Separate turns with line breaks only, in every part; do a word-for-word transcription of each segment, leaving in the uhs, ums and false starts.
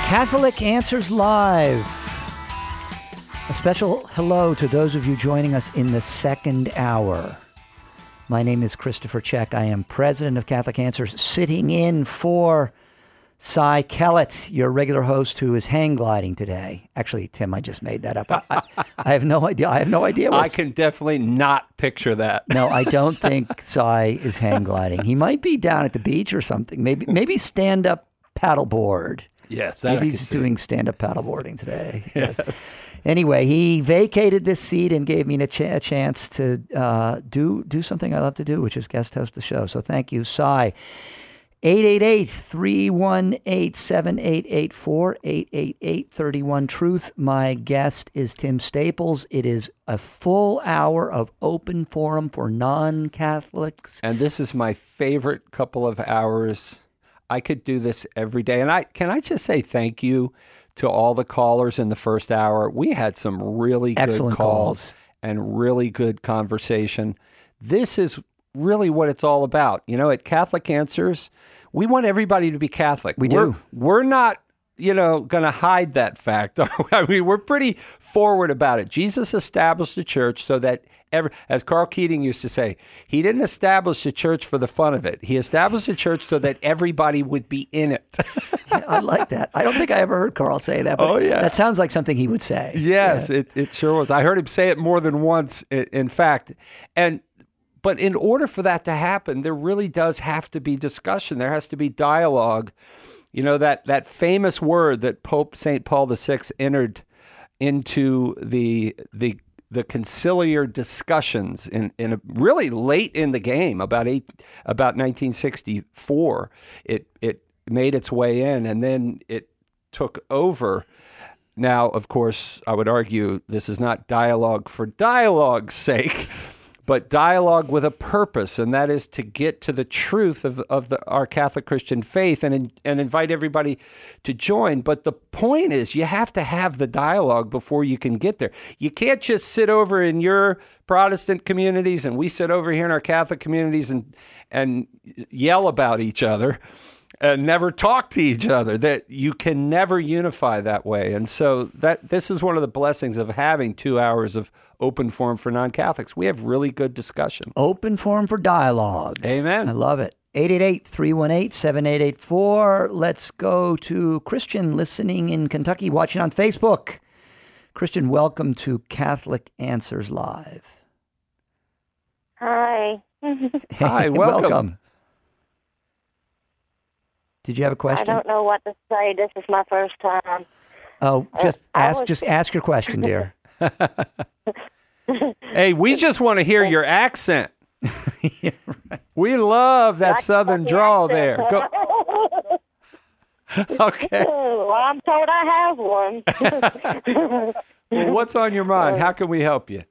Catholic Answers Live. A special hello to those of you joining us in the second hour. My name is Christopher Check. I am president of Catholic Answers, sitting in for Cy Kellett, your regular host who is hang gliding today. Actually, Tim, I just made that up. I, I, I have no idea. I have no idea.
I can definitely not picture that.
No, I don't think Cy is hang gliding. He might be down at the beach or something. Maybe maybe stand-up paddleboard.
Yes, that
maybe
I
he's
can
doing stand-up paddleboarding today. Yes. Anyway, he vacated this seat and gave me a, ch- a chance to uh, do do something I love to do, which is guest host the show. So thank you, Cy. eight eight eight, three one eight, seven eight eight four, eight eight eight, three one truth. My guest is Tim Staples. It is a full hour of open forum for non-Catholics.
And this is my favorite couple of hours. I could do this every day. And I can I just say thank you to all the callers in the first hour. We had some really good
Excellent
calls,
calls
and really good conversation. This is really what it's all about. You know, at Catholic Answers, we want everybody to be Catholic.
We
we're,
do.
We're not, you know, going to hide that fact. I mean, we're pretty forward about it. Jesus established the church so that, every, as Carl Keating used to say, he didn't establish the church for the fun of it. He established the church so that everybody would be in it.
Yeah, I like that. I don't think I ever heard Carl say that, but
oh, yeah.
that sounds like something he would say.
Yes,
yeah.
it, it sure was. I heard him say it more than once, in fact. And But in order for that to happen, there really does have to be discussion. There has to be dialogue. You know, that, that famous word that Pope Saint Paul the Sixth entered into the the the conciliar discussions in, in a, really late in the game, about eight about nineteen sixty-four. It it made its way in, and then it took over. Now, of course, I would argue this is not dialogue for dialogue's sake, but dialogue with a purpose, and that is to get to the truth of, of the, our Catholic Christian faith and, and invite everybody to join. But the point is you have to have the dialogue before you can get there. You can't just sit over in your Protestant communities and we sit over here in our Catholic communities and, and yell about each other and never talk to each other. That you can never unify that way. And so that this is one of the blessings of having two hours of open forum for non-Catholics. We have really good discussion.
Open forum for dialogue.
Amen.
I love it. eight eight eight, three one eight, seven eight eight four. Let's go to Christian listening in Kentucky, watching on Facebook. Christian, welcome to Catholic Answers Live.
Hi.
Hi, welcome.
welcome. Did you have a question?
I don't know what to say. This is my first time.
Oh, just
uh,
ask.
was...
Just ask your question, dear.
Hey, we just want to hear your accent.
Yeah, right.
We love that southern drawl there. Go. Okay.
Well, I'm told I have one.
Well, what's on your mind? How can we help you?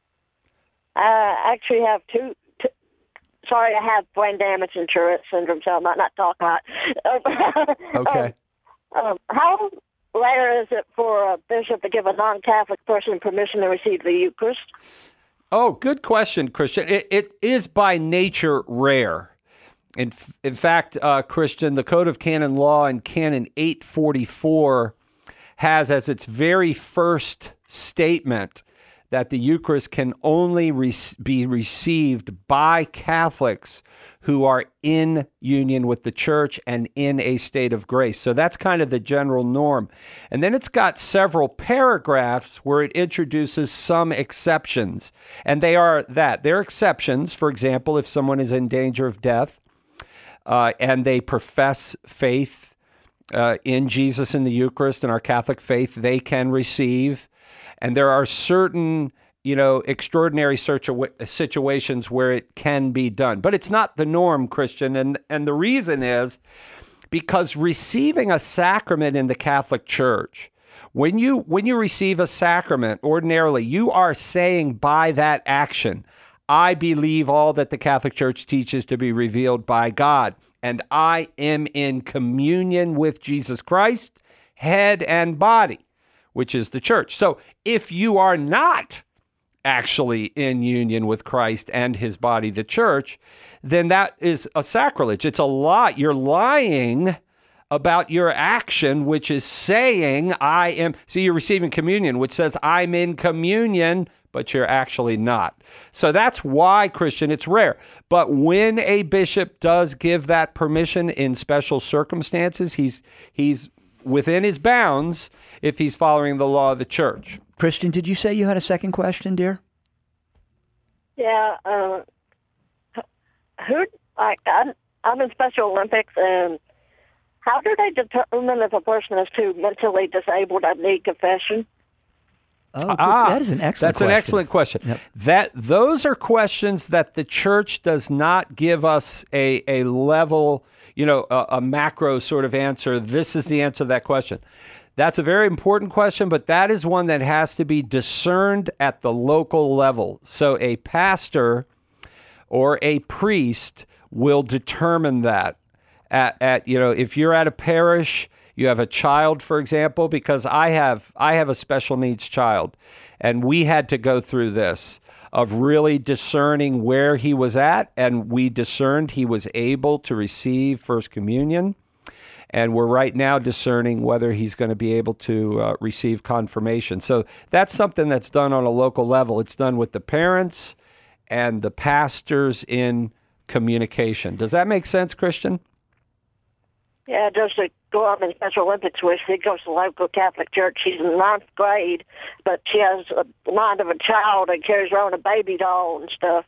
I actually have two. two sorry, I have brain damage and Tourette syndrome, so I might not talk hot.
Okay.
Um, um, how rare is it for a bishop to give a non-Catholic person permission to receive the Eucharist?
Oh, good question, Christian. It, it is by nature rare. In, in fact, uh, Christian, the Code of Canon Law in Canon eight forty-four has as its very first statement that the Eucharist can only re- be received by Catholics who are in union with the Church and in a state of grace. So that's kind of the general norm. And then it's got several paragraphs where it introduces some exceptions. And they are that. They're exceptions, for example, if someone is in danger of death uh, and they profess faith uh, in Jesus and the Eucharist and our Catholic faith, they can receive. And there are certain, you know, extraordinary situations where it can be done. But it's not the norm, Christian. And, and the reason is because receiving a sacrament in the Catholic Church, when you when you receive a sacrament, ordinarily, you are saying by that action, I believe all that the Catholic Church teaches to be revealed by God, and I am in communion with Jesus Christ, head and body, which is the Church. So if you are not actually in union with Christ and his body, the Church, then that is a sacrilege. It's a lie. You're lying about your action, which is saying, I am, see, you're receiving communion, which says, I'm in communion, but you're actually not. So that's why, Christian, it's rare. But when a bishop does give that permission in special circumstances, he's he's within his bounds if he's following the law of the church.
Christian, did you say you had a second question, dear?
Yeah. Uh, who? Like, I'm, I'm in Special Olympics, and how do they determine if a person is too mentally disabled and need confession?
Oh, good.
Ah,
that is an excellent
That's
question.
an excellent question.
Yep.
That those are questions that the church does not give us a, a level, you know, a, a macro sort of answer. This is the answer to that question. That's a very important question, but that is one that has to be discerned at the local level. So a pastor or a priest will determine that. At, at you know, if you're at a parish, you have a child, for example, because I have I have a special needs child, and we had to go through this of really discerning where he was at, and we discerned he was able to receive First Communion, and we're right now discerning whether he's going to be able to uh, receive confirmation. So that's something that's done on a local level. It's done with the parents and the pastors in communication. Does that make sense, Christian?
Yeah, just to go up in Special Olympics with, she goes to the local Catholic church. She's in the ninth grade, but she has the mind of a child and carries around a baby doll and stuff.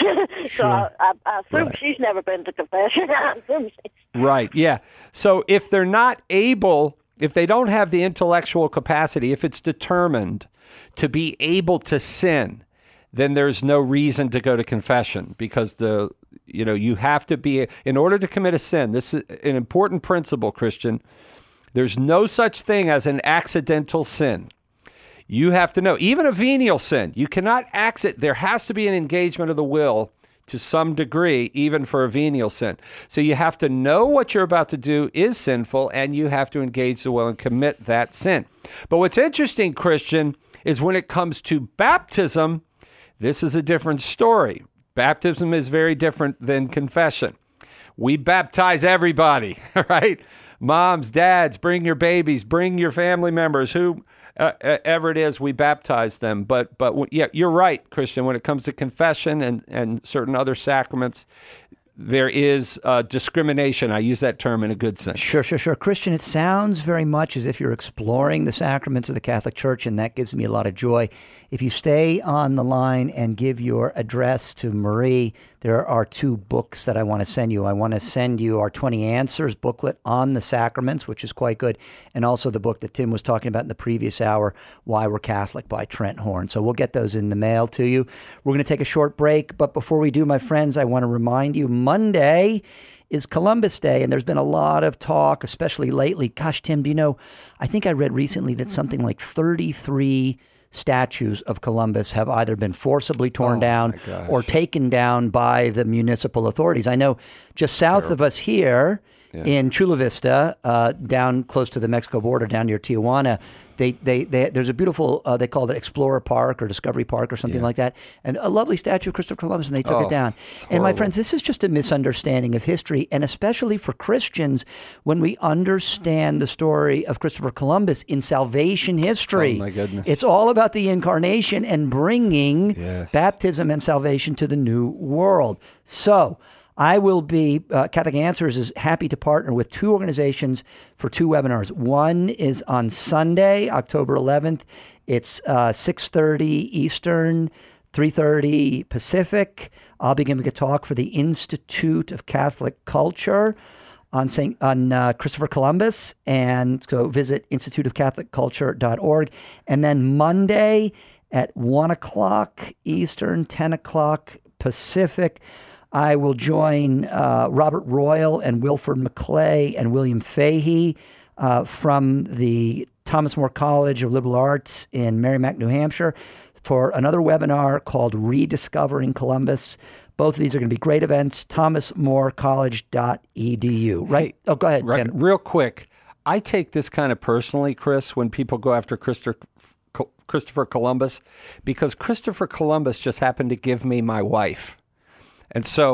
so
Sure.
I, I, I assume
Right.
she's never been to confession. I assume she,
Right, yeah. So if they're not able, if they don't have the intellectual capacity, if it's determined to be able to sin, then there's no reason to go to confession, because the you know you have to be, in order to commit a sin. This is an important principle, Christian. There's no such thing as an accidental sin. You have to know, even a venial sin, you cannot accident. There has to be an engagement of the will to some degree, even for a venial sin. So you have to know what you're about to do is sinful, and you have to engage the will and commit that sin. But what's interesting, Christian, is when it comes to baptism, this is a different story. Baptism is very different than confession. We baptize everybody, right? Moms, dads, bring your babies, bring your family members, who uh, ever it is, we baptize them. But but yeah, you're right, Christian. When it comes to confession and, and certain other sacraments, there is uh, discrimination. I use that term in a good sense.
Sure, sure, sure. Christian, it sounds very much as if you're exploring the sacraments of the Catholic Church, and that gives me a lot of joy. If you stay on the line and give your address to Marie, there are two books that I want to send you. I want to send you our twenty Answers booklet on the sacraments, which is quite good, and also the book that Tim was talking about in the previous hour, Why We're Catholic by Trent Horn. So we'll get those in the mail to you. We're going to take a short break, but before we do, my friends, I want to remind you, Monday is Columbus Day, and there's been a lot of talk, especially lately. Gosh, Tim, do you know, I think I read recently that something like thirty-three statues of Columbus have either been forcibly torn
Oh,
down
my gosh.
or taken down by the municipal authorities. I know just south of us here
Yeah.
in Chula Vista, uh, down close to the Mexico border, down near Tijuana, they, they, they there's a beautiful, uh, they called it Explorer Park or Discovery Park or something
Yeah.
like that, and a lovely statue of Christopher Columbus, and they took
Oh,
it down.
it's
And my
horrible.
friends, this is just a misunderstanding of history, and especially for Christians, when we understand the story of Christopher Columbus in salvation history.
Oh, my goodness.
It's all about the incarnation and bringing
Yes.
baptism and salvation to the new world. So I will be, uh, Catholic Answers is happy to partner with two organizations for two webinars. One is on Sunday, October eleventh. It's uh, six thirty Eastern, three thirty Pacific. I'll be giving a talk for the Institute of Catholic Culture on Saint on uh, Christopher Columbus, and so visit institute of catholic culture dot org. And then Monday at one o'clock Eastern, ten o'clock Pacific, I will join uh, Robert Royal and Wilford McClay and William Fahey uh, from the Thomas More College of Liberal Arts in Merrimack, New Hampshire, for another webinar called Rediscovering Columbus. Both of these are going to be great events. thomas more college dot e d u. Right? Oh, go ahead,
Right,
Tim.
real quick, I take this kind of personally, Chris, when people go after Christopher, Christopher Columbus, because Christopher Columbus just happened to give me my wife. And so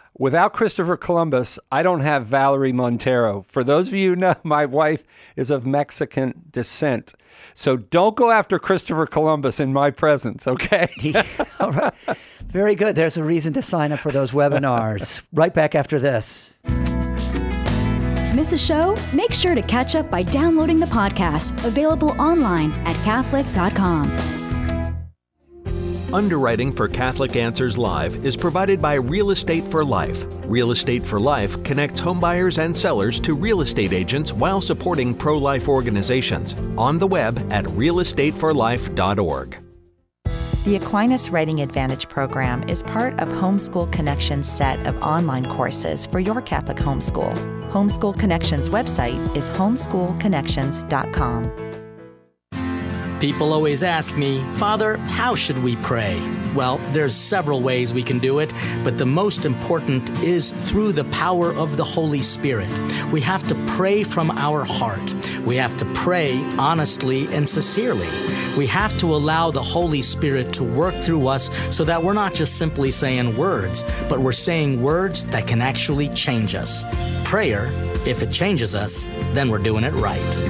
Without Christopher Columbus, I don't have Valerie Montero. For those of you who know, my wife is of Mexican descent. So don't go after Christopher Columbus in my presence, okay?
All right. Very good. There's a reason to sign up for those webinars. Right back after this.
Miss a show? Make sure to catch up by downloading the podcast, available online at Catholic dot com.
Underwriting for Catholic Answers Live is provided by Real Estate for Life. Real Estate for Life connects homebuyers and sellers to real estate agents while supporting pro-life organizations. On the web at real estate for life dot org.
The Aquinas Writing Advantage program is part of Homeschool Connections' set of online courses for your Catholic homeschool. Homeschool Connections' website is homeschool connections dot com.
People always ask me, Father, how should we pray? Well, there's several ways we can do it, but the most important is through the power of the Holy Spirit. We have to pray from our heart. We have to pray honestly and sincerely. We have to allow the Holy Spirit to work through us so that we're not just simply saying words, but we're saying words that can actually change us. Prayer, if it changes us, then we're doing it right.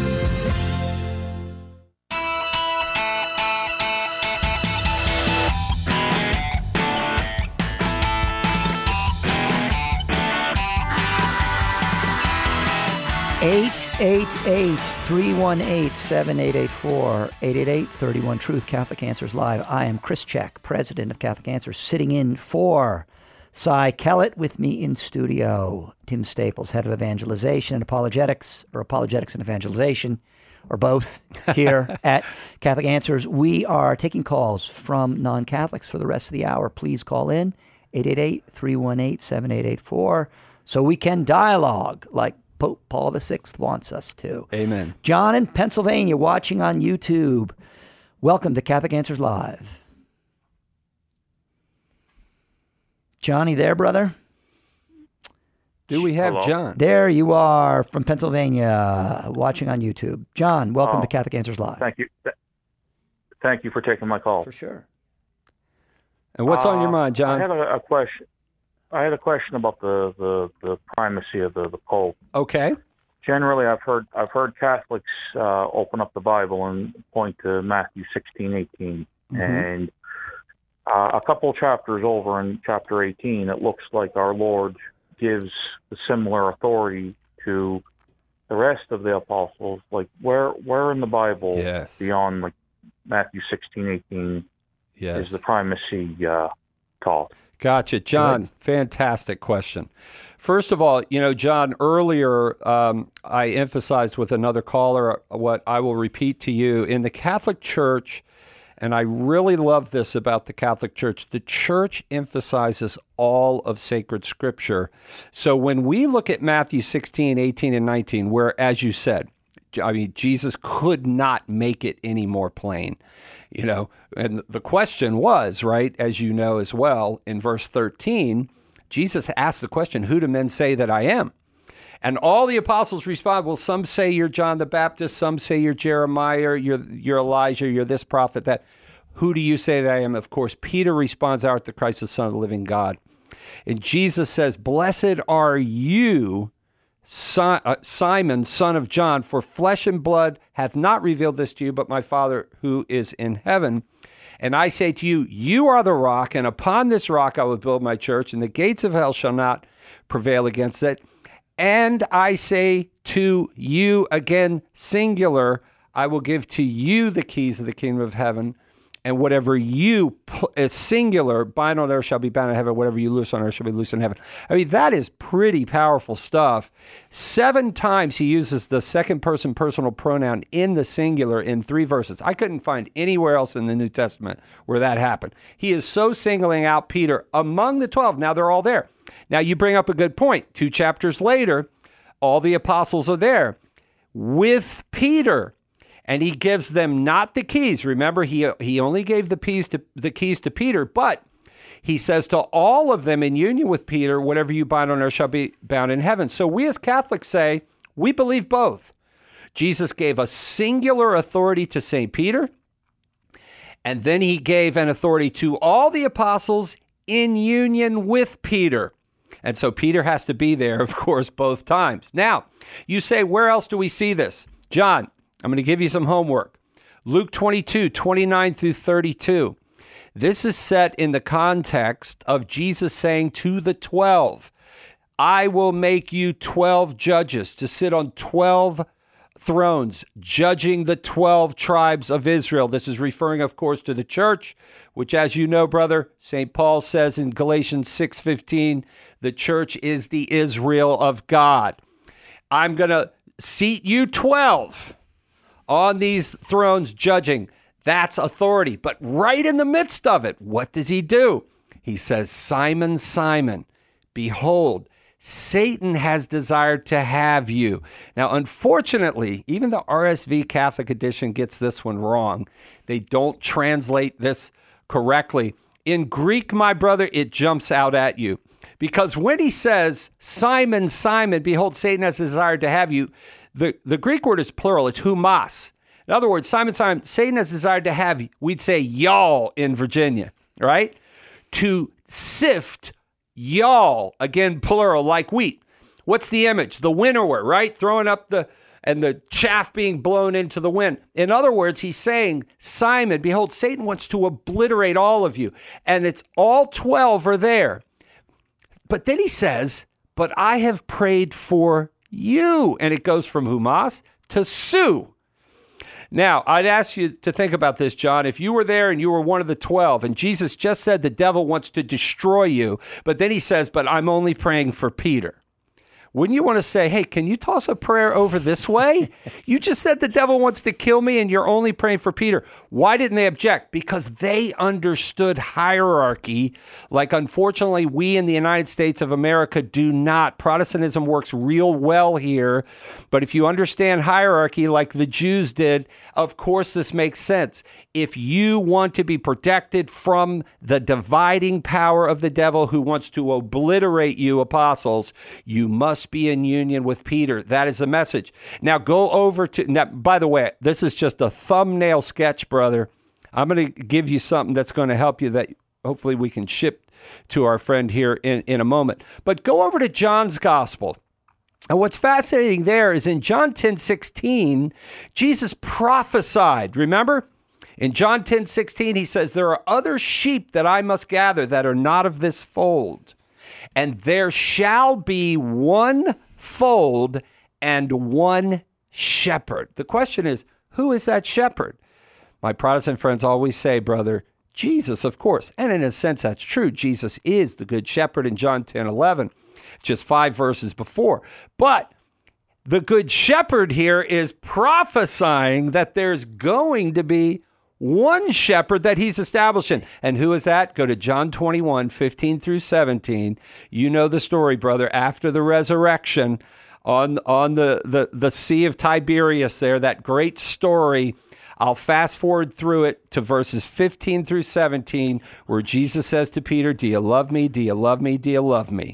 eight eight eight, three one eight, seven eight eight four, eight eight eight, three one Truth, Catholic Answers Live. I am Chris Check, president of Catholic Answers, sitting in for Cy Kellett. With me in studio, Tim Staples, head of evangelization and apologetics, or apologetics and evangelization, or both, here at Catholic Answers. We are taking calls from non-Catholics for the rest of the hour. Please call in, eight eight eight, three one eight, seven eight eight four, so we can dialogue like Pope Paul the Sixth wants us to.
Amen.
John in Pennsylvania, watching on YouTube. Welcome to Catholic Answers Live. Johnny there, brother?
Do we have
Hello?
John?
There you are from Pennsylvania, watching on YouTube. John, welcome
Oh,
to Catholic Answers Live.
Thank you. Th- Thank you for taking my call.
For sure.
And what's on your
Uh,
mind, John?
I had a, a question. I had a question about the, the, the primacy of the, the Pope.
Okay.
Generally, I've heard I've heard Catholics uh, open up the Bible and point to Matthew sixteen, eighteen,
Mm-hmm.
and uh, a couple chapters over in chapter eighteen, it looks like our Lord gives a similar authority to the rest of the apostles. Like, where where in the Bible,
Yes.
beyond like Matthew sixteen, eighteen,
Yes.
is the primacy uh, taught?
Gotcha. John,
Good.
fantastic question. First of all, you know, John, earlier um, I emphasized with another caller what I will repeat to you. In the Catholic Church, and I really love this about the Catholic Church, the Church emphasizes all of sacred Scripture. So when we look at Matthew sixteen, eighteen, and nineteen, where, as you said, I mean, Jesus could not make it any more plain. You know, and the question was, right, as you know as well, in verse thirteen, Jesus asked the question, who do men say that I am? And all the apostles respond, well, some say you're John the Baptist, some say you're Jeremiah, you're, you're Elijah, you're this prophet, that. Who do you say that I am? Of course, Peter responds, thou art the Christ, the Son of the living God. And Jesus says, blessed are you, Simon, son of John, for flesh and blood hath not revealed this to you, but my Father who is in heaven. And I say to you, you are the rock, and upon this rock I will build my church, and the gates of hell shall not prevail against it. And I say to you, again, singular, I will give to you the keys of the kingdom of heaven. And whatever you, is singular, bind on earth shall be bound in heaven. Whatever you loose on earth shall be loose in heaven. I mean, that is pretty powerful stuff. Seven times he uses the second person personal pronoun in the singular in three verses. I couldn't find anywhere else in the New Testament where that happened. He is so singling out Peter among the twelve. Now they're all there. Now you bring up a good point. Two chapters later, all the apostles are there with Peter. And he gives them not the keys. Remember, he he only gave the keys to the keys to Peter, but he says to all of them in union with Peter, whatever you bind on earth shall be bound in heaven. So we as Catholics say, we believe both. Jesus gave a singular authority to Saint Peter, and then he gave an authority to all the apostles in union with Peter. And so Peter has to be there, of course, both times. Now, you say, where else do we see this? John, I'm going to give you some homework. Luke twenty-two, twenty-nine through thirty-two. This is set in the context of Jesus saying to the twelve, I will make you twelve judges to sit on twelve thrones, judging the twelve tribes of Israel. This is referring, of course, to the church, which, as you know, brother, Saint Paul says in Galatians six fifteen, the church is the Israel of God. I'm going to seat you twelve on these thrones judging. That's authority. But right in the midst of it, what does he do? He says, Simon, Simon, behold, Satan has desired to have you. Now, unfortunately, even the R S V Catholic edition gets this one wrong. They don't translate this correctly. In Greek, my brother, it jumps out at you. Because when he says, Simon, Simon, behold, Satan has desired to have you, the, the Greek word is plural. It's humas. In other words, Simon, Simon, Satan has desired to have, we'd say y'all in Virginia, right? To sift y'all, again, plural, like wheat. What's the image? The winnower, right? Throwing up the, and the chaff being blown into the wind. In other words, he's saying, Simon, behold, Satan wants to obliterate all of you. And it's all twelve are there. But then he says, but I have prayed for you. And it goes from humas to su. Now, I'd ask you to think about this, John. If you were there and you were one of the twelve, and Jesus just said the devil wants to destroy you, but then he says, but I'm only praying for Peter. Wouldn't you want to say, hey, can you toss a prayer over this way? You just said the devil wants to kill me and you're only praying for Peter. Why didn't they object? Because they understood hierarchy like, unfortunately, we in the United States of America do not. Protestantism works real well here. But if you understand hierarchy like the Jews did, of course, this makes sense. If you want to be protected from the dividing power of the devil who wants to obliterate you, apostles, you must be in union with Peter. That is the message. Now go over to, now, by the way, this is just a thumbnail sketch, brother. I'm going to give you something that's going to help you that hopefully we can ship to our friend here in, in a moment. But go over to John's gospel. And what's fascinating there is in John ten sixteen, Jesus prophesied, remember? In John ten sixteen, he says, there are other sheep that I must gather that are not of this fold. And there shall be one fold and one shepherd. The question is, who is that shepherd? My Protestant friends always say, brother, Jesus, of course. And in a sense, that's true. Jesus is the good shepherd in John ten eleven, just five verses before. But the good shepherd here is prophesying that there's going to be one shepherd that he's establishing. And who is that? Go to John twenty-one, fifteen through seventeen. You know the story, brother. After the resurrection on, on the, the, the Sea of Tiberias there, that great story. I'll fast forward through it to verses fifteen through seventeen, where Jesus says to Peter, do you love me? Do you love me? Do you love me?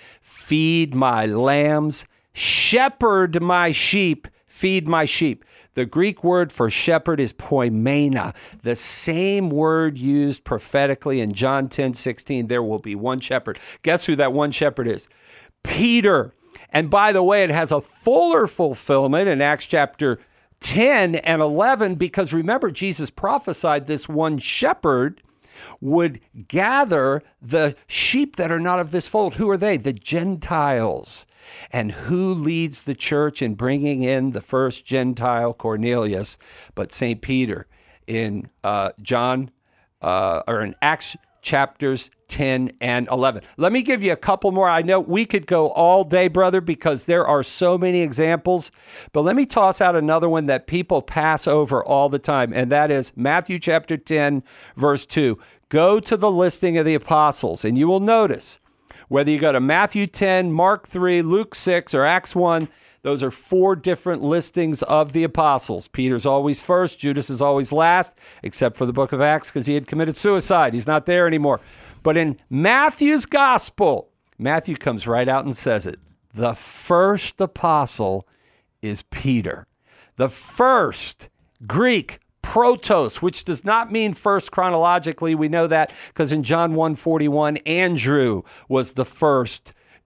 Feed my lambs, shepherd my sheep, feed my sheep. The Greek word for shepherd is poimena, the same word used prophetically in John ten sixteen. There will be one shepherd. Guess who that one shepherd is? Peter. And by the way, it has a fuller fulfillment in Acts chapter ten and eleven, because remember, Jesus prophesied this one shepherd would gather the sheep that are not of this fold. Who are they? The Gentiles. And who leads the church in bringing in the first Gentile? Cornelius, but Saint Peter in uh, John uh, or in Acts chapters ten and eleven. Let me give you a couple more. I know we could go all day, brother, because there are so many examples, but let me toss out another one that people pass over all the time, and that is Matthew chapter ten, verse two. Go to the listing of the apostles, and you will notice whether you go to Matthew ten, Mark three, Luke six, or Acts one, those are four different listings of the apostles. Peter's always first, Judas is always last, except for the book of Acts because he had committed suicide. He's not there anymore. But in Matthew's gospel, Matthew comes right out and says it. The first apostle is Peter. The first, Greek, protos, which does not mean first chronologically. We know that because in John one forty-one, Andrew was the first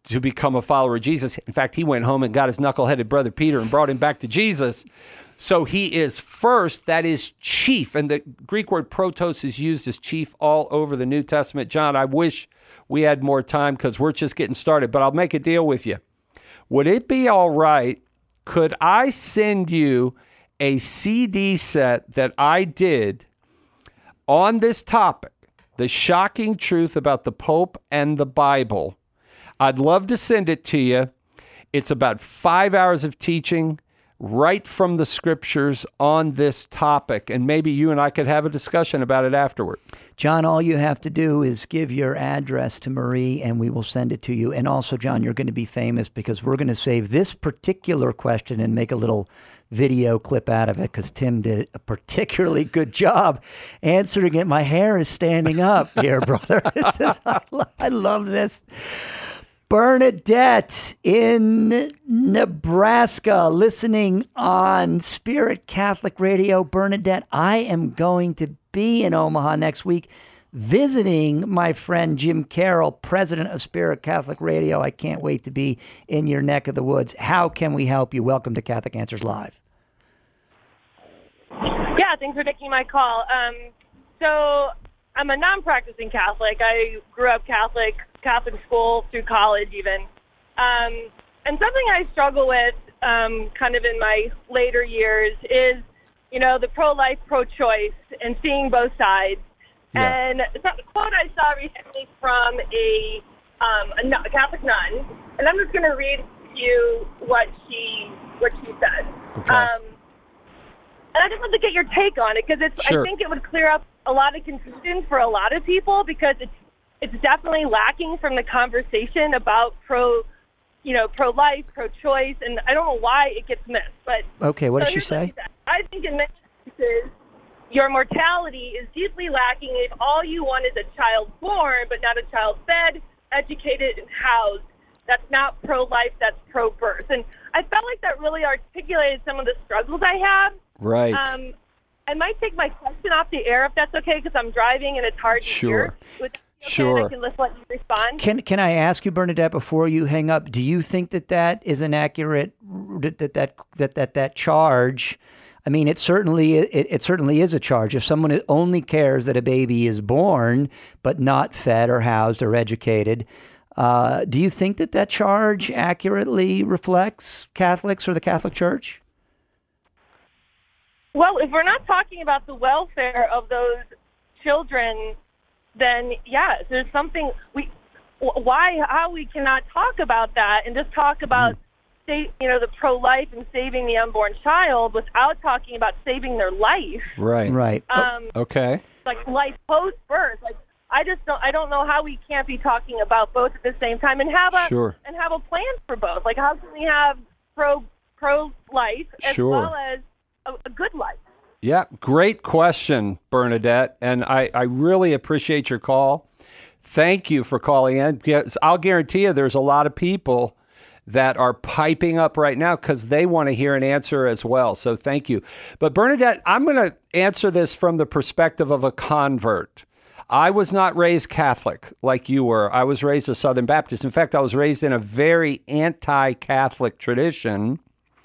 to become a follower of Jesus. In fact, he went home and got his knuckleheaded brother Peter and brought him back to Jesus. So he is first, that is chief. And the Greek word protos is used as chief all over the New Testament. John, I wish we had more time because we're just getting started, but I'll make a deal with you. Would it be all right? Could I send you a C D set that I did on this topic, the shocking truth about the Pope and the Bible? I'd love to send it to you. It's about five hours of teaching right from the scriptures on this topic, and maybe you and I could have a discussion about it afterward.
John, all you have to do is give your address to Marie, and we will send it to you. And also, John, you're going to be famous because we're going to save this particular question and make a little video clip out of it because Tim did a particularly good job answering it. My hair is standing up here, brother. This is, I, lo- I love this. Bernadette in Nebraska, listening on Spirit Catholic Radio. Bernadette, I am going to be in Omaha next week visiting my friend Jim Carroll, president of Spirit Catholic Radio. I can't wait to be in your neck of the woods. How can we help you? Welcome to Catholic Answers Live.
Yeah, thanks for taking my call. Um, so I'm a non-practicing Catholic. I grew up Catholic, Catholic school through college even. Um, and something I struggle with um, kind of in my later years is, you know, the pro-life, pro-choice and seeing both sides. Yeah. And so a quote I saw recently from a, um, a, nun, a Catholic nun, and I'm just going to read to you what she, what she said.
Okay.
Um, and I just want to get your take on it because it's.
Sure.
I think it would clear up a lot of confusion for a lot of people because it's it's definitely lacking from the conversation about pro, you know, pro-life, pro-choice, and I don't know why it gets missed. But
okay, what
so
does she say?
What I think in many cases, your mortality is deeply lacking if all you want is a child born, but not a child fed, educated, and housed. That's not pro-life, that's pro-birth. And I felt like that really articulated some of the struggles I have.
Right.
Um, I might take my question off the air if that's okay, because I'm driving and it's hard to
Sure.
hear. Would that be okay?
Sure.
And I can just let you respond.
Can can I ask you, Bernadette, before you hang up? Do you think that that is an accurate that that that that that, that charge? I mean, it certainly it, it certainly is a charge. If someone only cares that a baby is born but not fed or housed or educated, uh, do you think that that charge accurately reflects Catholics or the Catholic Church?
Well, if we're not talking about the welfare of those children, then yes, there's something we why how we cannot talk about that and just talk about mm. Say, you know, the pro-life and saving the unborn child without talking about saving their life.
Right.
Right.
Um,
okay.
Like life post-birth. Like I just don't. I don't know how we can't be talking about both at the same time and have a
Sure.
and have a plan for both. Like how can we have pro pro-life as
Sure.
well as a, a good life?
Yeah, great question, Bernadette, and I, I really appreciate your call. Thank you for calling in. Because I'll guarantee you there's a lot of people that are piping up right now because they want to hear an answer as well. So thank you. But Bernadette, I'm going to answer this from the perspective of a convert. I was not raised Catholic like you were. I was raised a Southern Baptist. In fact, I was raised in a very anti-Catholic tradition.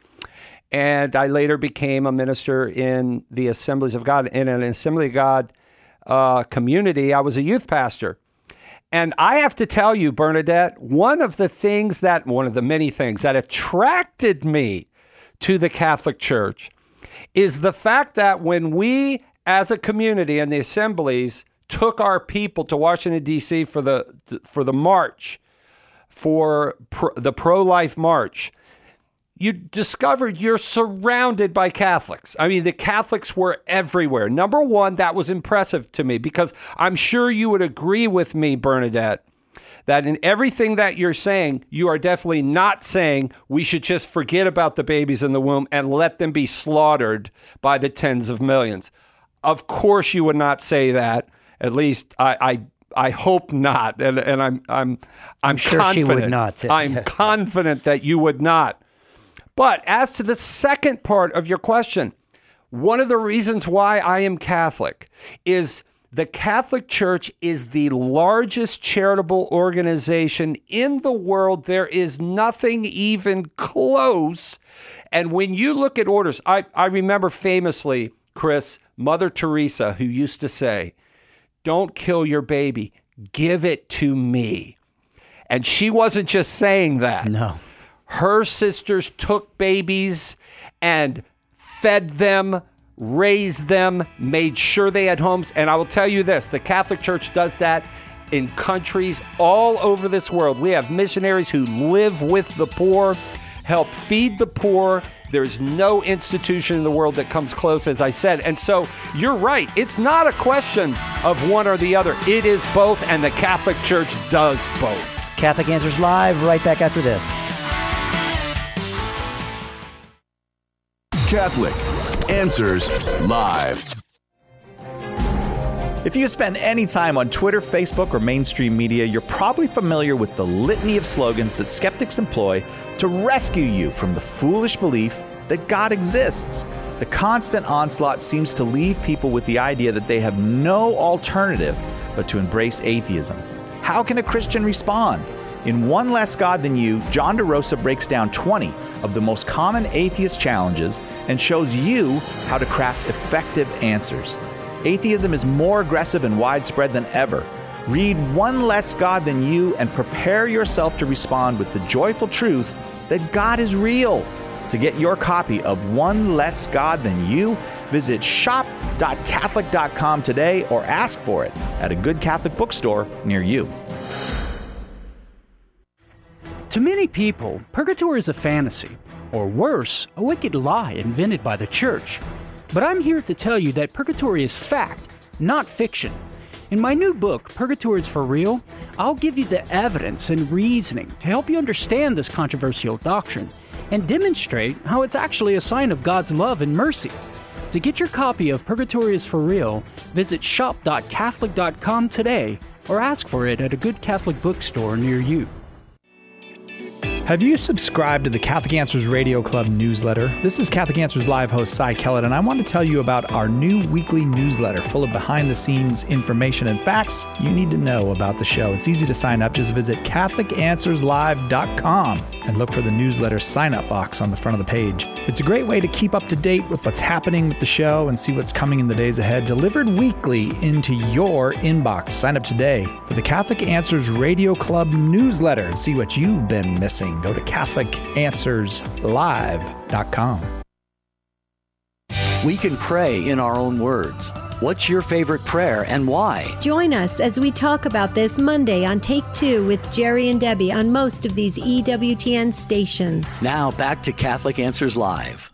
And I later became a minister in the Assemblies of God. In an Assembly of God uh, community, I was a youth pastor. And I have to tell you, Bernadette, one of the things that, one of the many things that attracted me to the Catholic Church is the fact that when we, as a community and the assemblies, took our people to Washington, D C for the for the march, for pro, the pro-life march, you discovered you're surrounded by Catholics. I mean, the Catholics were everywhere. Number one, that was impressive to me because I'm sure you would agree with me, Bernadette, that in everything that you're saying, you are definitely not saying we should just forget about the babies in the womb and let them be slaughtered by the tens of millions. Of course, you would not say that. At least I, I I hope not, and and I'm I'm I'm,
I'm sure
confident.
she would not.
I'm confident that you would not. But as to the second part of your question, one of the reasons why I am Catholic is The Catholic Church is the largest charitable organization in the world. There is nothing even close. And when you look at orders, I, I remember famously, Chris, Mother Teresa, who used to say, don't kill your baby, give it to me. And she wasn't just saying that.
No.
Her sisters took babies and fed them, raised them, made sure they had homes. And I will tell you this, the Catholic Church does that in countries all over this world. We have missionaries who live with the poor, help feed the poor. There's no institution in the world that comes close, as I said. And so you're right. It's not a question of one or the other. It is both, and the Catholic Church does both.
Catholic Answers Live, right back after this.
Catholic Answers Live.
If you spend any time on Twitter, Facebook, or mainstream media, you're probably familiar with the litany of slogans that skeptics employ to rescue you from the foolish belief that God exists. The constant onslaught seems to leave people with the idea that they have no alternative but to embrace atheism. How can a Christian respond? In One Less God Than You, John DeRosa breaks down twenty of the most common atheist challenges and shows you how to craft effective answers. Atheism is more aggressive and widespread than ever. Read One Less God Than You and prepare yourself to respond with the joyful truth that God is real. To get your copy of One Less God Than You, visit shop dot catholic dot com today or ask for it at a good Catholic bookstore near you.
To many people, purgatory is a fantasy, or worse, a wicked lie invented by the church. But I'm here to tell you that purgatory is fact, not fiction. In my new book, Purgatory is for Real, I'll give you the evidence and reasoning to help you understand this controversial doctrine and demonstrate how it's actually a sign of God's love and mercy. To get your copy of Purgatory is for Real, visit shop dot catholic dot com today or ask for it at a good Catholic bookstore near you.
Have you subscribed to the Catholic Answers Radio Club newsletter? This is Catholic Answers Live host Cy Kellett, and I want to tell you about our new weekly newsletter full of behind-the-scenes information and facts you need to know about the show. It's easy to sign up. Just visit catholic answers live dot com and look for the newsletter sign-up box on the front of the page. It's a great way to keep up to date with what's happening with the show and see what's coming in the days ahead, delivered weekly into your inbox. Sign up today for the Catholic Answers Radio Club newsletter and see what you've been missing. Go to catholic answers live dot com.
We can pray in our own words. What's your favorite prayer and why?
Join us as we talk about this Monday on Take Two with Jerry and Debbie on most of these E W T N stations.
Now back to Catholic Answers Live.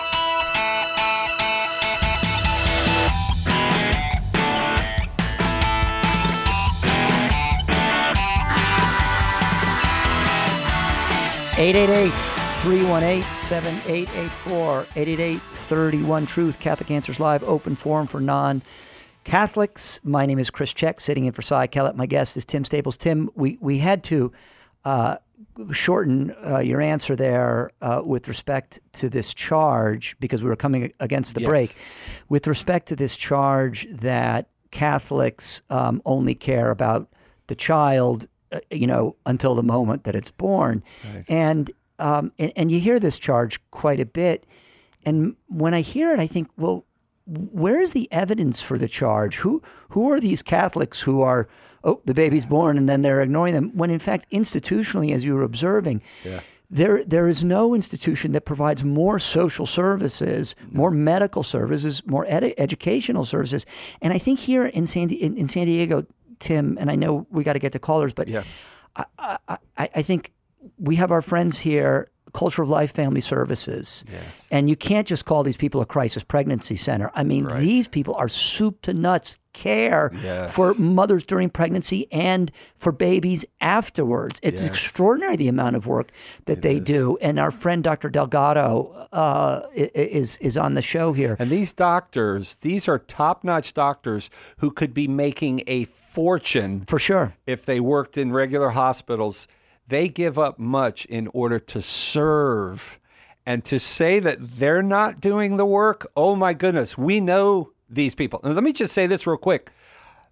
eight eight eight, three one eight, seven eight eight four, eight eight eight, three one, Truth, Catholic Answers Live, open forum for non-Catholics. My name is Chris Check, sitting in for Cy Kellett. My guest is Tim Staples. Tim, we, we had to uh, shorten uh, your answer there uh, with respect to this charge because we were coming against the
Yes.
break. With respect to this charge that Catholics um, only care about the child, uh, you know, until the moment that it's born.
Right.
And, um, and and you hear this charge quite a bit. And when I hear it, I think, well, where is the evidence for the charge? Who who are these Catholics who are, oh, the baby's born and then they're ignoring them? When in fact, institutionally, as you were observing,
Yeah.
there there is no institution that provides more social services, more medical services, more ed- educational services. And I think here in San, in, in San Diego, Tim, and I know we got to get to callers, but
Yeah.
I, I, I think we have our friends here, Culture of Life Family Services,
Yes.
and you can't just call these people a crisis pregnancy center. I mean,
Right.
these people are soup to nuts care
Yes.
for mothers during pregnancy and for babies afterwards. It's
Yes.
extraordinary the amount of work that
It
they
is.
do. And our friend Doctor Delgado uh, i- is is on the show here.
And these doctors, these are top-notch doctors who could be making a fortune
For sure.
if they worked in regular hospitals. They give up much in order to serve. And to say that they're not doing the work, oh my goodness, we know these people. Now, let me just say this real quick.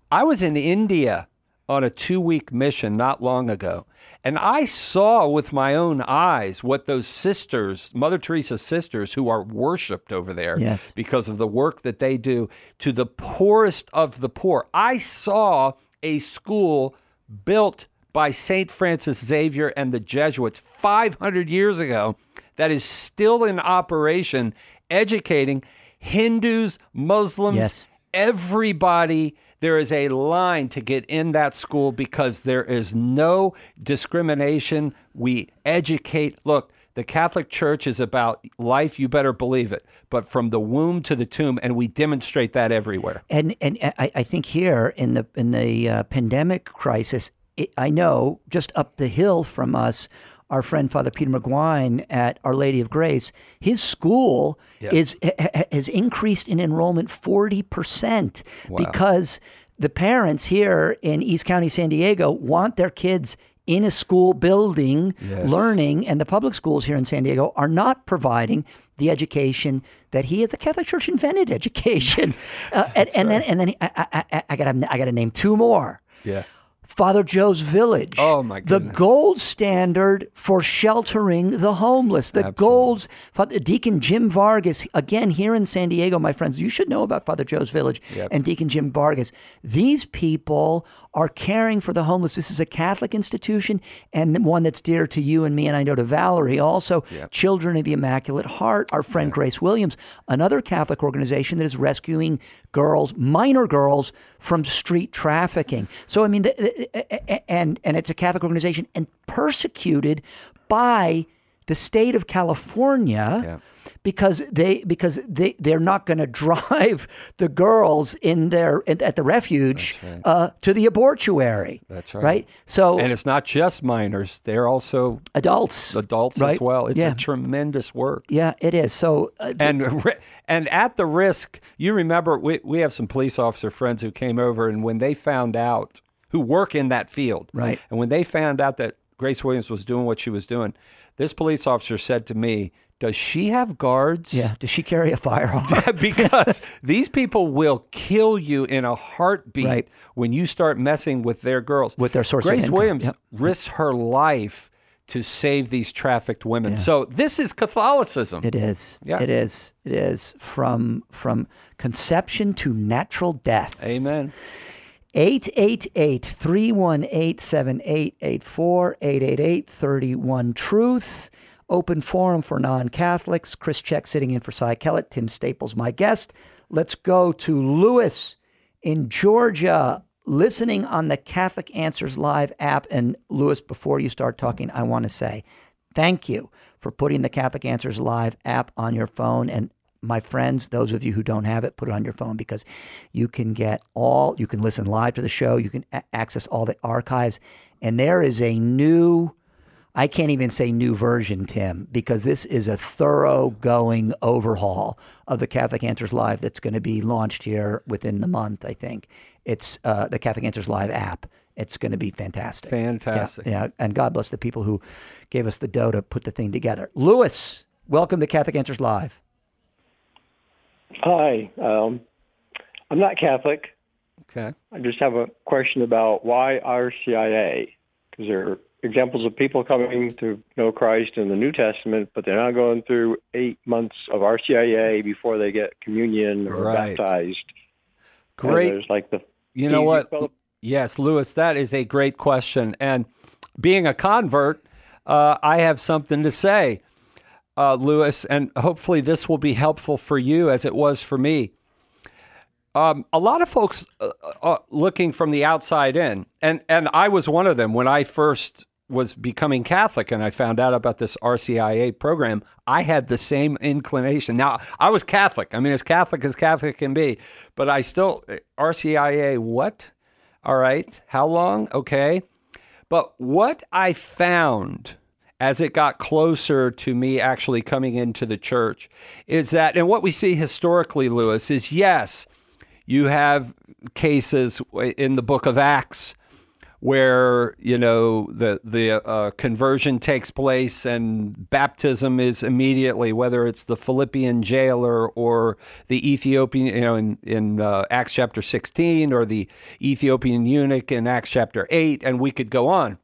I was in India on a two-week mission not long ago, and I saw with my own eyes what those sisters, Mother Teresa's sisters, who are worshipped over there
Yes.
because of the work that they do to the poorest of the poor. I saw a school built by Saint Francis Xavier and the Jesuits five hundred years ago that is still in operation, educating Hindus, Muslims,
Yes.
everybody. There is a line to get in that school because there is no discrimination. We educate. Look, the Catholic Church is about life. You better believe it. But from the womb to the tomb, and we demonstrate that everywhere.
And and I, I think here in the in the uh, pandemic crisis, it, I know just up the hill from us, our friend Father Peter McGuine at Our Lady of Grace, his school
Yeah.
is ha- has increased in enrollment forty percent
Wow.
because the parents here in East County, San Diego, want their kids in a school building
Yes.
learning, and the public schools here in San Diego are not providing the education that he, as the Catholic Church, invented education. uh, and, and then, and then I, I, I, I got I got to name two more.
Yeah.
Father Joe's Village.
Oh, my
The
goodness.
gold standard for sheltering the homeless. The gold. Father, Deacon Jim Vargas, again, here in San Diego, my friends, you should know about Father Joe's Village
Yep.
and Deacon Jim Vargas. These people are caring for the homeless. This is a Catholic institution and one that's dear to you and me, and I know to Valerie also.
Yep.
Children of the Immaculate Heart, our friend Grace Williams, another Catholic organization that is rescuing girls, minor girls, from street trafficking. So, I mean, the, the, and and it's a Catholic organization and persecuted by the state of California.
Yeah.
Because they because they they're not going to drive the girls in their at the refuge
That's right.
uh, to the abortuary.
That's right.
Right. So
And it's not just minors. They're also
adults.
adults
Right.
as well. It's
Yeah.
a tremendous work.
Yeah, it is. So uh,
And ri- and at the risk, you remember, we, we have some police officer friends who came over, and when they found out, who work in that field,
Right.
and when they found out that Grace Williams was doing what she was doing, this police officer said to me, does she have guards?
yeah, does she carry a firearm?
Because these people will kill you in a heartbeat
Right.
when you start messing with their girls.
With their source of
Grace
income.
Williams
Yep.
risks her life to save these trafficked women. So this is Catholicism.
It is.
Yeah.
It is. It is from from conception to natural death.
Amen.
eight eight eight, three one eight, seven eight eight four, eight eight eight, three one Truth. Open forum for non-Catholics. Chris Check sitting in for Cy Kellett. Tim Staples, my guest. Let's go to Lewis in Georgia, listening on the Catholic Answers Live app. And Lewis, before you start talking, I want to say thank you for putting the Catholic Answers Live app on your phone. And my friends, those of you who don't have it, put it on your phone, because you can get all, you can listen live to the show. You can a- access all the archives. And there is a new, I can't even say new version, Tim, because this is a thoroughgoing overhaul of the Catholic Answers Live that's going to be launched here within the month, I think. It's uh, the Catholic Answers Live app. It's going to be fantastic.
Fantastic.
Yeah, yeah, and God bless the people who gave us the dough to put the thing together. Lewis, welcome to Catholic Answers Live.
Hi. Um, I'm not Catholic.
Okay.
I just have a question about why R C I A, because there are examples of people coming to know Christ in the New Testament, but they're not going through eight months of R C I A before they get communion or
Right.
baptized.
Great.
And there's like the
You know what?
Well,
Yes, Lewis, that is a great question. And being a convert, uh, I have something to say, uh, Lewis, and hopefully this will be helpful for you as it was for me. Um, a lot of folks uh, uh, looking from the outside in, and, and I was one of them when I first was becoming Catholic and I found out about this R C I A program. I had the same inclination. Now, I was Catholic. I mean, as Catholic as Catholic can be, but I still, R C I A, what? All right. How long? Okay. But what I found as it got closer to me actually coming into the church is that, and what we see historically, Lewis, is yes, you have cases in the book of Acts where, you know, the the uh, conversion takes place and baptism is immediately, whether it's the Philippian jailer or the Ethiopian, you know, in, in uh, Acts chapter sixteen, or the Ethiopian eunuch in Acts chapter eight, and we could go on.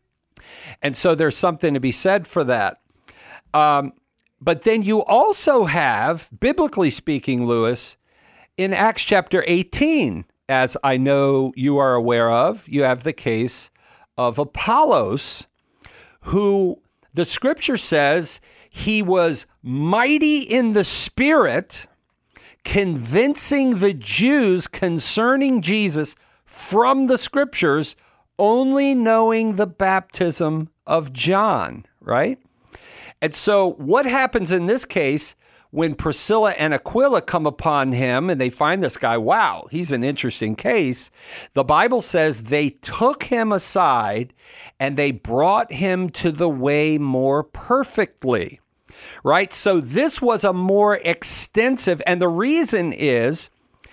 And so there's something to be said for that. Um, but then you also have, biblically speaking, Lewis, in Acts chapter eighteen, as I know you are aware of, you have the case of Apollos, who the scripture says he was mighty in the spirit, convincing the Jews concerning Jesus from the scriptures, only knowing the baptism of John, right? And so what happens in this case when Priscilla and Aquila come upon him and they find this guy, wow, he's an interesting case. The Bible says they took him aside and they brought him to the way more perfectly, right? So this was a more extensive, and the reason is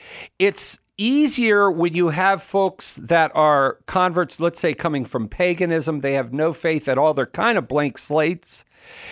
it's easier when you have folks that are converts, let's say coming from paganism, they have no faith at all, they're kind of blank slates,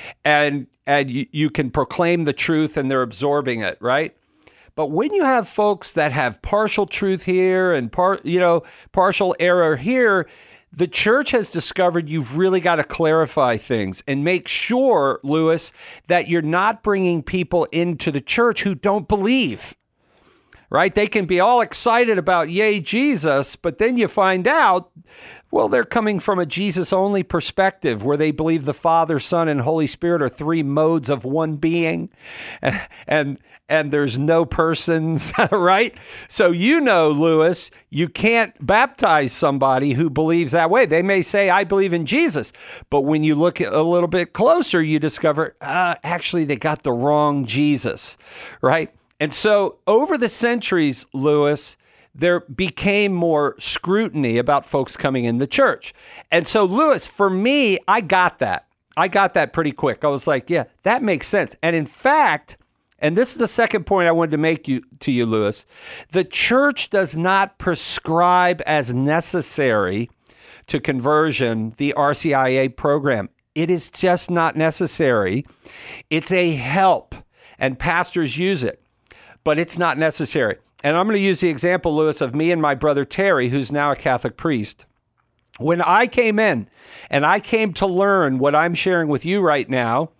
and and you, you can proclaim the truth and they're absorbing it, right? But when you have folks that have partial truth here and par, you know, partial error here, the church has discovered you've really got to clarify things and make sure, Lewis, that you're not bringing people into the church who don't believe, right? They can be all excited about, yay, Jesus, but then you find out, well, they're coming from a Jesus-only perspective where they believe the Father, Son, and Holy Spirit are three modes of one being, and and, and there's no persons, right? So you know, Lewis, you can't baptize somebody who believes that way. They may say, I believe in Jesus, but when you look a little bit closer, you discover, uh, actually, they got the wrong Jesus, right? And so over the centuries, Lewis, there became more scrutiny about folks coming in the church. And so, Lewis, for me, I got that. I got that pretty quick. I was like, yeah, that makes sense. And in fact, and this is the second point I wanted to make you to you, Lewis, the church does not prescribe as necessary to conversion the R C I A program. It is just not necessary. It's a help, and pastors use it, but it's not necessary. And I'm going to use the example, Lewis, of me and my brother Terry, who's now a Catholic priest. When I came in and I came to learn what I'm sharing with you right now,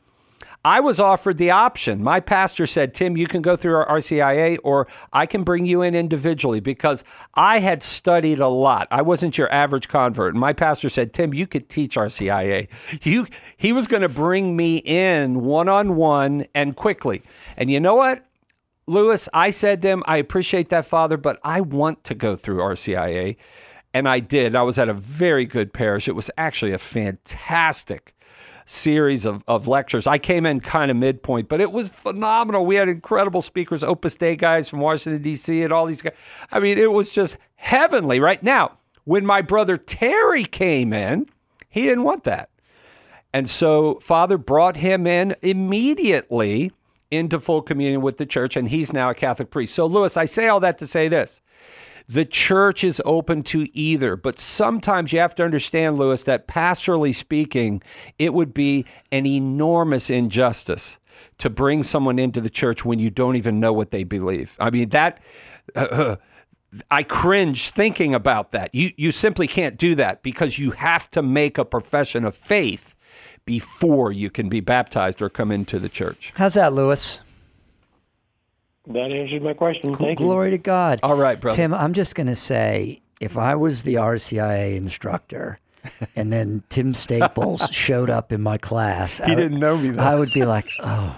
I was offered the option. My pastor said, Tim, you can go through our R C I A, or I can bring you in individually, because I had studied a lot. I wasn't your average convert. And my pastor said, Tim, you could teach R C I A. You, he was going to bring me in one-on-one and quickly. And you know what? Lewis, I said to him, I appreciate that, Father, but I want to go through R C I A. And I did. I was at a very good parish. It was actually a fantastic series of, of lectures. I came in kind of midpoint, but it was phenomenal. We had incredible speakers, Opus Dei guys from Washington, D C, and all these guys. I mean, it was just heavenly. Right now, when my brother Terry came in, he didn't want that. And so Father brought him in immediately into full communion with the church, and he's now a Catholic priest. So, Lewis, I say all that to say this. The church is open to either, but sometimes you have to understand, Lewis, that pastorally speaking, it would be an enormous injustice to bring someone into the church when you don't even know what they believe. I mean, that... Uh, I cringe thinking about that. You, you simply can't do that, because you have to make a profession of faith before you can be baptized or come into the church.
How's that, Lewis?
That answers my question. Thank you.
Glory to God.
All right, brother.
Tim, I'm just going to say, if I was the R C I A instructor and then Tim Staples showed up in my class,
he I, didn't know me, though.
I would be like, oh,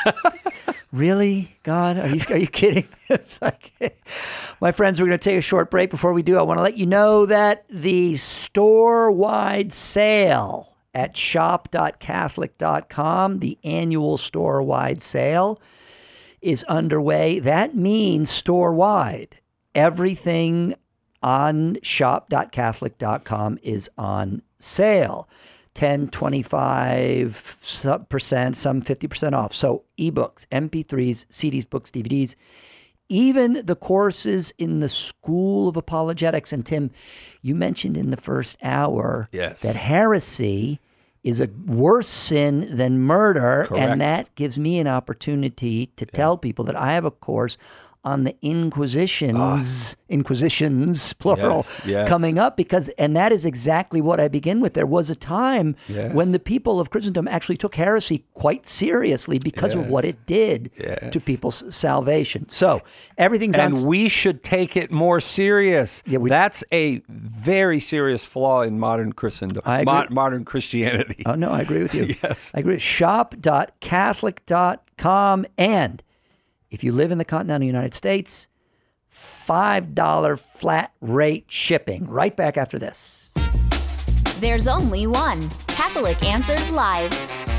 really, God? Are you, are you kidding? It's like, my friends, we're going to take a short break. Before we do, I want to let you know that the store-wide sale at shop dot catholic dot com, the annual store-wide sale, is underway. That means store-wide. Everything on shop dot catholic dot com is on sale. ten, twenty-five percent, some fifty percent off. So ebooks, M P threes, C Ds, books, D V Ds, even the courses in the School of Apologetics. And Tim, you mentioned in the first hour
yes.
that heresy is a worse sin than murder.
Correct.
And that gives me an opportunity to yeah. tell people that I have a course on the Inquisitions, oh. Inquisitions, plural,
yes, yes.
coming up because, and that is exactly what I begin with. There was a time
yes.
when the people of Christendom actually took heresy quite seriously because
yes.
of what it did
yes.
to people's salvation. So everything's
and
on.
And we should take it more serious.
Yeah, we,
That's a very serious flaw in modern Christendom,
I agree.
Mo- modern Christianity.
Oh, no, I agree with you.
yes.
I agree. shop dot catholic dot com. And if you live in the continental United States, five dollars flat rate shipping. Right back after this.
There's only one Catholic Answers Live.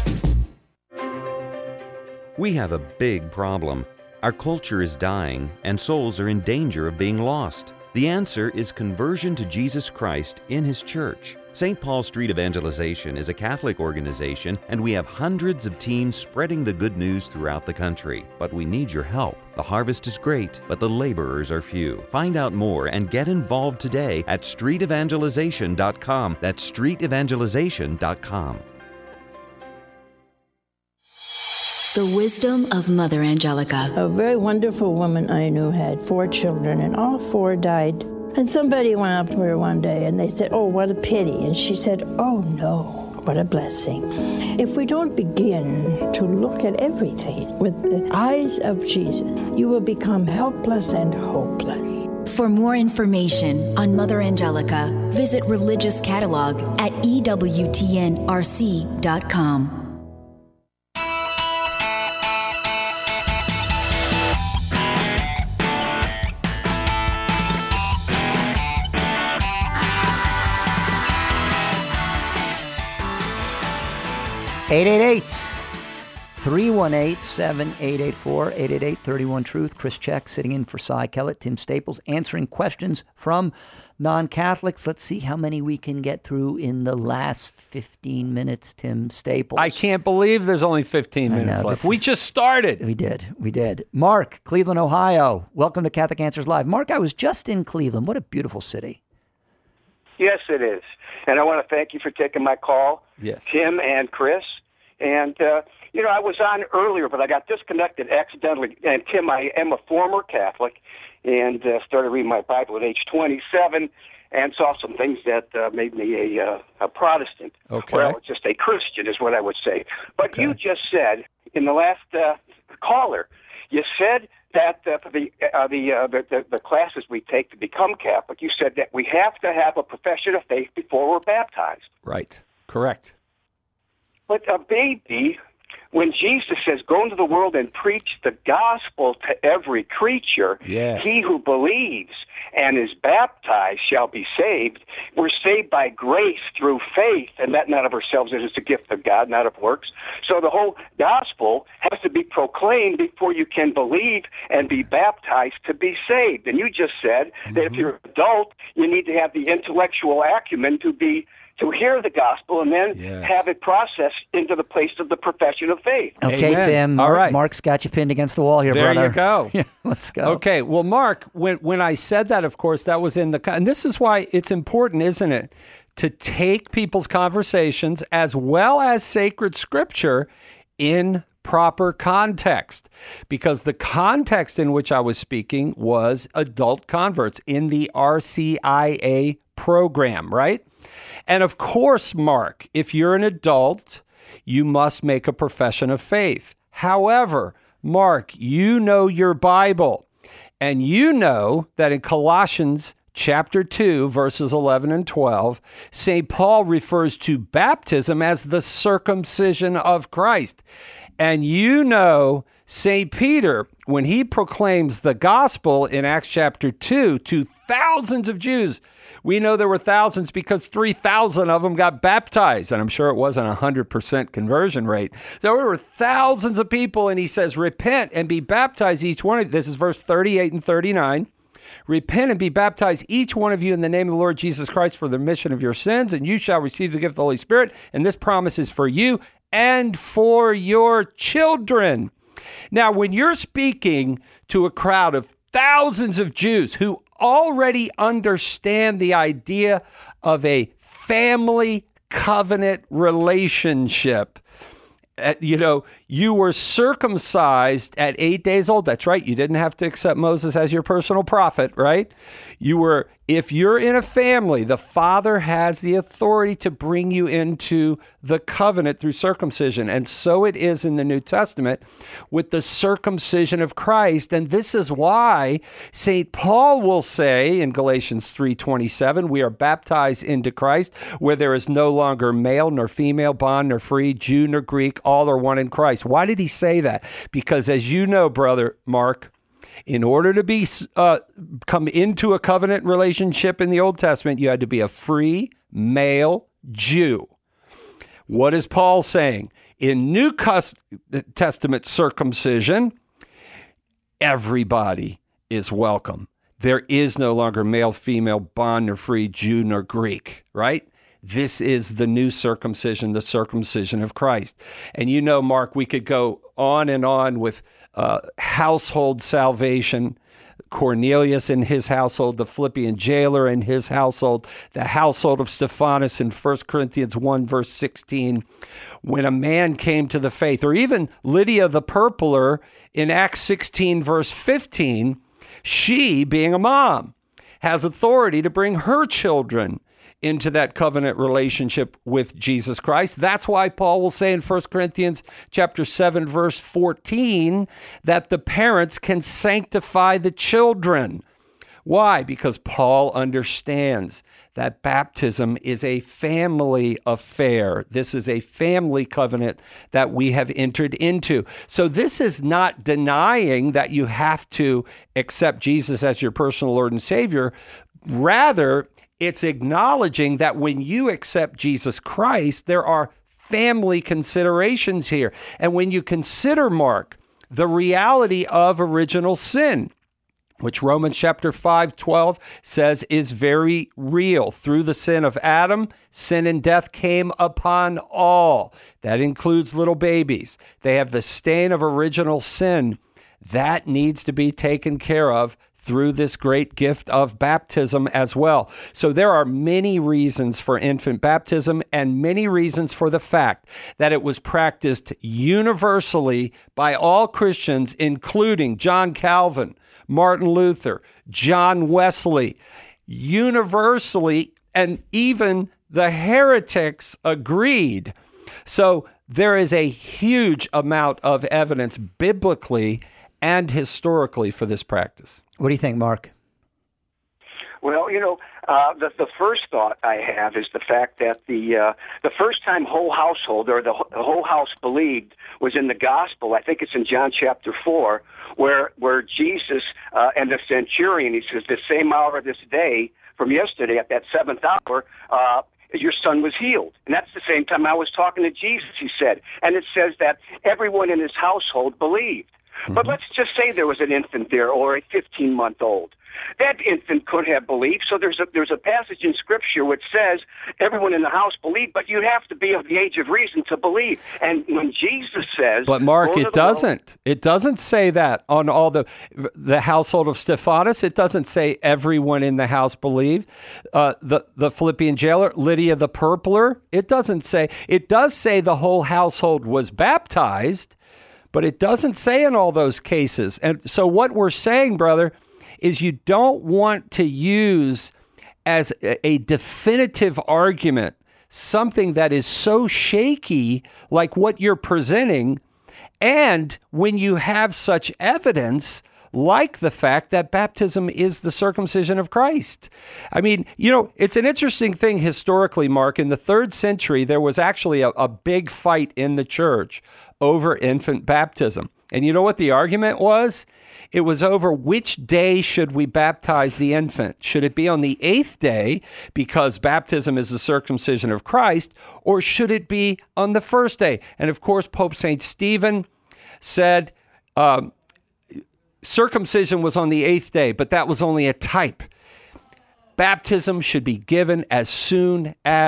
We have a big problem. Our culture is dying, and souls are in danger of being lost. The answer is conversion to Jesus Christ in His church. Saint Paul Street Evangelization is a Catholic organization, and we have hundreds of teams spreading the good news throughout the country. But we need your help. The harvest is great, but the laborers are few. Find out more and get involved today at street evangelization dot com. That's street evangelization dot com.
The wisdom of Mother Angelica.
A very wonderful woman I knew had four children, and all four died. And somebody went up to her one day and they said, "Oh, what a pity." And she said, "Oh, no, what a blessing." If we don't begin to look at everything with the eyes of Jesus, you will become helpless and hopeless.
For more information on Mother Angelica, visit Religious Catalog at E W T N R C dot com.
eight eight eight, three one eight, seven eight eight four, eight eight eight, three one, truth. Chris Check sitting in for Cy Kellett, Tim Staples, answering questions from non-Catholics. Let's see how many we can get through in the last fifteen minutes, Tim Staples.
I can't believe there's only fifteen minutes
know,
left. We just started.
We did. We did. Mark, Cleveland, Ohio. Welcome to Catholic Answers Live. Mark, I was just in Cleveland. What a beautiful city.
Yes, it is. And I want to thank you for taking my call,
yes.
Tim and Chris. And, uh, you know, I was on earlier, but I got disconnected accidentally. And, Tim, I am a former Catholic and uh, started reading my Bible at age twenty-seven and saw some things that uh, made me a, uh, a Protestant.
Okay.
Well, just a Christian is what I would say. But
okay.
you just said in the last uh, caller, you said that uh, for the, uh, the, uh, the, the the classes we take to become Catholic, you said that we have to have a profession of faith before we're baptized.
Right. Correct.
But a baby, when Jesus says, "Go into the world and preach the gospel to every creature,"
yes.
he who believes and is baptized shall be saved. We're saved by grace through faith, and that not of ourselves. It is a gift of God, not of works. So the whole gospel has to be proclaimed before you can believe and be baptized to be saved. And you just said mm-hmm. that if you're an adult, you need to have the intellectual acumen to be to hear the gospel and then
yes.
have it processed into the place of the profession of faith.
Okay,
Amen.
Tim.
All
Mark,
right.
Mark's got you pinned against the wall here,
there
brother.
you go.
Yeah, let's go.
Okay, well, Mark, when when I said that, of course, that was in the... And this is why it's important, isn't it, to take people's conversations as well as sacred scripture in proper context, because the context in which I was speaking was adult converts in the R C I A program, right? And of course, Mark, if you're an adult, you must make a profession of faith. However, Mark, you know your Bible, and you know that in Colossians chapter two, verses eleven and twelve, Saint Paul refers to baptism as the circumcision of Christ. And you know Saint Peter, when he proclaims the gospel in Acts chapter two to thousands of Jews, we know there were thousands because three thousand of them got baptized. And I'm sure it wasn't a one hundred percent conversion rate. There were thousands of people, and he says, repent and be baptized, each one of you. This is verse thirty-eight and thirty-nine. Repent and be baptized, each one of you, in the name of the Lord Jesus Christ for the remission of your sins, and you shall receive the gift of the Holy Spirit. And this promise is for you and for your children. Now, when you're speaking to a crowd of thousands of Jews who already understand the idea of a family covenant relationship. Uh, you know, you were circumcised at eight days old. That's right. You didn't have to accept Moses as your personal prophet, right? You were, if you're in a family, the father has the authority to bring you into the covenant through circumcision. And so it is in the New Testament with the circumcision of Christ. And this is why Saint Paul will say in Galatians three twenty-seven, we are baptized into Christ, where there is no longer male nor female, bond nor free, Jew nor Greek, all are one in Christ. Why did he say that? Because as you know, brother Mark, in order to be uh, come into a covenant relationship in the Old Testament, you had to be a free male Jew. What is Paul saying? In New Testament circumcision, everybody is welcome. There is no longer male, female, bond nor free, Jew nor Greek, right? This is the new circumcision, the circumcision of Christ. And you know, Mark, we could go on and on with uh, household salvation. Cornelius and his household, the Philippian jailer and his household, the household of Stephanus in First Corinthians one, verse sixteen, when a man came to the faith, or even Lydia the Purpler in Acts sixteen, verse fifteen, she, being a mom, has authority to bring her children into that covenant relationship with Jesus Christ. That's why Paul will say in First Corinthians chapter seven, verse fourteen, that the parents can sanctify the children. Why? Because Paul understands that baptism is a family affair. This is a family covenant that we have entered into. So this is not denying that you have to accept Jesus as your personal Lord and Savior. Rather, it's acknowledging that when you accept Jesus Christ, there are family considerations here. And when you consider, Mark, the reality of original sin, which Romans chapter five, twelve says is very real. Through the sin of Adam, sin and death came upon all. That includes little babies. They have the stain of original sin. That needs to be taken care of through this great gift of baptism as well. So there are many reasons for infant baptism and many reasons for the fact that it was practiced universally by all Christians, including John Calvin, Martin Luther, John Wesley, universally, and even the heretics agreed. So there is a huge amount of evidence biblically and historically for this practice. What do you think, Mark?
Well, you know, uh, the the first thought I have is the fact that the uh, the first time whole household or the, the whole house believed was in the gospel. I think it's in John chapter four, where where Jesus uh, and the centurion, he says, the same hour this day from yesterday at that seventh hour, uh, your son was healed. And that's the same time I was talking to Jesus, he said. And it says that everyone in his household believed. Mm-hmm. But let's just say there was an infant there or a fifteen-month-old. That infant could have believed. So there's a there's a passage in Scripture which says everyone in the house believed, but you have to be of the age of reason to believe. And when Jesus says,
but Mark, it doesn't. It doesn't say that on all the the household of Stephanus. It doesn't say everyone in the house believed. Uh, the the Philippian jailer, Lydia the Purpler. It doesn't say. It does say the whole household was baptized, but it doesn't say in all those cases. And so what we're saying, brother, is you don't want to use as a definitive argument something that is so shaky like what you're presenting. And when you have such evidence like the fact that baptism is the circumcision of Christ. I mean, you know, it's an interesting thing historically, Mark. In the third century, there was actually a, a big fight in the church over infant baptism. And you know what the argument was? It was over which day should we baptize the infant. Should it be on the eighth day because baptism is the circumcision of Christ, or should it be on the first day? And of course, Pope Saint Stephen said um, circumcision was on the eighth day, but that was only a type. Baptism should be given as soon as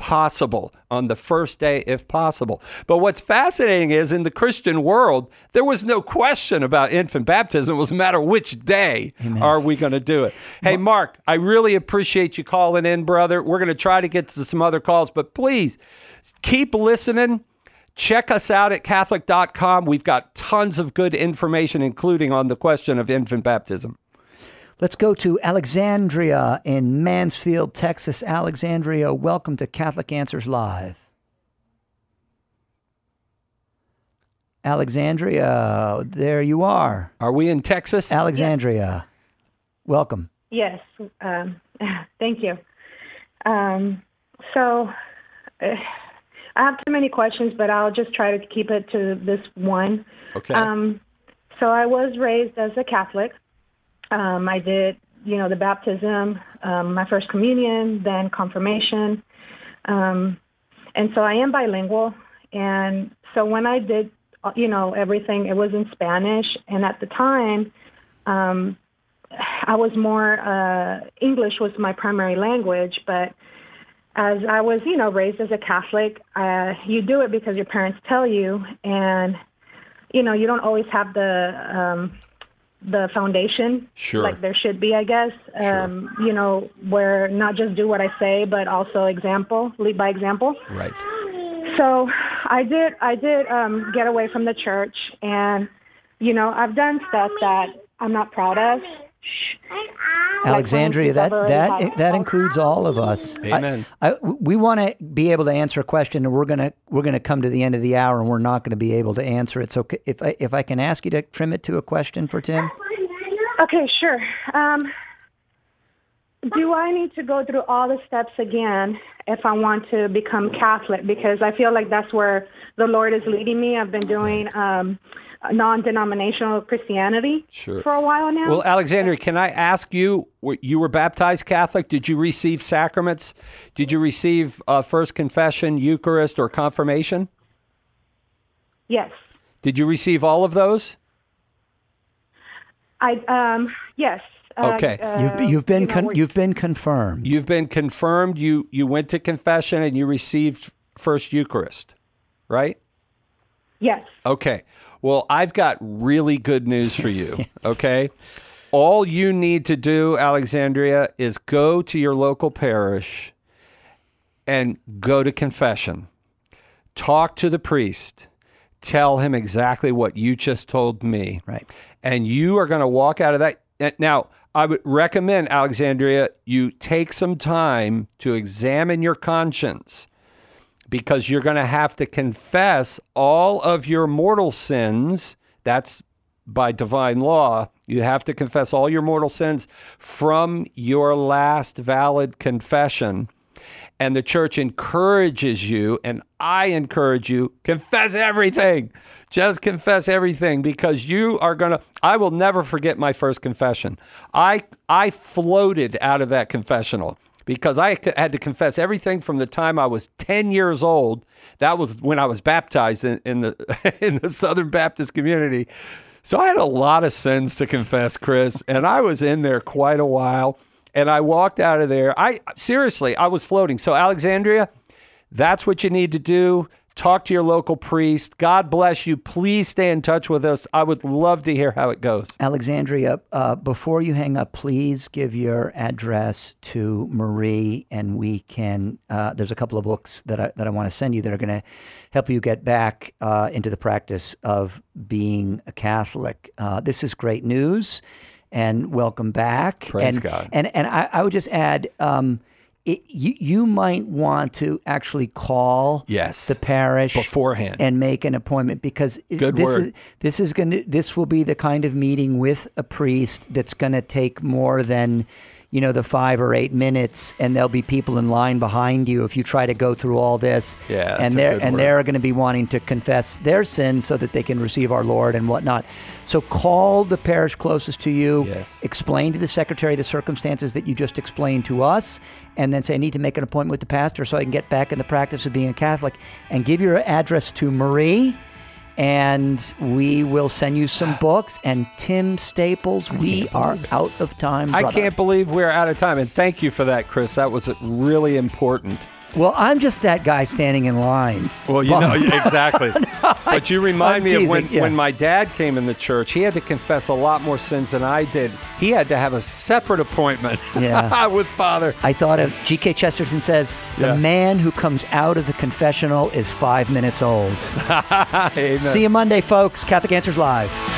possible, on the first day if possible. But what's fascinating is in the Christian world, there was no question about infant baptism. It was a matter of which day Amen. Are we going to do it. Hey, Mark, I really appreciate you calling in, brother. We're going to try to get to some other calls, but please keep listening. Check us out at Catholic dot com. We've got tons of good information, including on the question of infant baptism.
Let's go to Alexandria in Mansfield, Texas. Alexandria, welcome to Catholic Answers Live. Alexandria, there you are.
Are we in Texas?
Alexandria, welcome.
Yes, um, thank you. Um, so... Uh, I have too many questions, but I'll just try to keep it to this one.
Okay.
Um, so I was raised as a Catholic. Um, I did, you know, the baptism, um, my first communion, then confirmation. Um, and so I am bilingual. And so when I did, you know, everything, it was in Spanish. And at the time, um, I was more, uh, English was my primary language, but as I was, you know, raised as a Catholic, uh, you do it because your parents tell you, and, you know, you don't always have the um, the foundation
sure.
like there should be, I guess, um, sure. you know, where not just do what I say, but also example, lead by example.
Right.
So I did, I did um, get away from the church, and, you know, I've done stuff that I'm not proud of.
Alexandria, that that that includes all of us.
Amen.
I, I, we want to be able to answer a question, and we're gonna we're gonna come to the end of the hour, and we're not going to be able to answer it. So, if I if I can ask you to trim it to a question for Tim.
Okay, sure. Um, do I need to go through all the steps again if I want to become Catholic? Because I feel like that's where the Lord is leading me. I've been doing um, non-denominational Christianity
sure.
for a while now.
Well, Alexandria, can I ask you, you were baptized Catholic. Did you receive sacraments? Did you receive uh, First Confession, Eucharist, or Confirmation?
Yes.
Did you receive all of those?
I um yes.
Okay.
Uh,
you've you've been
you know,
con- you've been confirmed.
You've been confirmed. You you went to confession and you received First Eucharist, right?
Yes.
Okay. Well, I've got really good news for you, okay? All you need to do, Alexandria, is go to your local parish and go to confession. Talk to the priest. Tell him exactly what you just told me.
Right.
And you are going to walk out of that. Now, I would recommend, Alexandria, you take some time to examine your conscience, because you're going to have to confess all of your mortal sins. That's by divine law. You have to confess all your mortal sins from your last valid confession. And the church encourages you, and I encourage you, confess everything. Just confess everything, because you are going to, I will never forget my first confession. I I floated out of that confessional, because I had to confess everything from the time I was ten years old. That was when I was baptized in, in the in the Southern Baptist community. So I had a lot of sins to confess, Chris, and I was in there quite a while. And I walked out of there. I seriously, I was floating. So Alexandria, that's what you need to do. Talk to your local priest. God bless you. Please stay in touch with us. I would love to hear how it goes.
Alexandria, uh, before you hang up, please give your address to Marie, and we can, uh, there's a couple of books that I, that I want to send you that are going to help you get back uh, into the practice of being a Catholic. Uh, this is great news, and welcome back.
Praise
and,
God.
And, and I, I would just add, um, It, you you might want to actually call
yes.
the parish
beforehand
and make an appointment, because
Good
this
word.
is this is going to this will be the kind of meeting with a priest that's going to take more than, you know, the five or eight minutes, and there'll be people in line behind you if you try to go through all this.
Yeah, that's
and
a
they're
good
and
word.
they're going to be wanting to confess their sins so that they can receive our Lord and whatnot. So call the parish closest to you.
Yes.
Explain to the secretary the circumstances that you just explained to us, and then say, I need to make an appointment with the pastor so I can get back in the practice of being a Catholic. And give your address to Marie, and we will send you some books. And Tim Staples, we are out of time, brother.
I can't believe we're out of time. And thank you for that, Chris. That was really important.
Well, I'm just that guy standing in line.
Well, you know, exactly.
no,
but you remind
I'm
me
teasing,
of when,
yeah.
when my dad came in the church, he had to confess a lot more sins than I did. He had to have a separate appointment
Yeah.
with Father.
I thought of G K Chesterton says, the
Yeah.
man who comes out of the confessional is five minutes old.
Amen.
See you Monday, folks. Catholic Answers Live.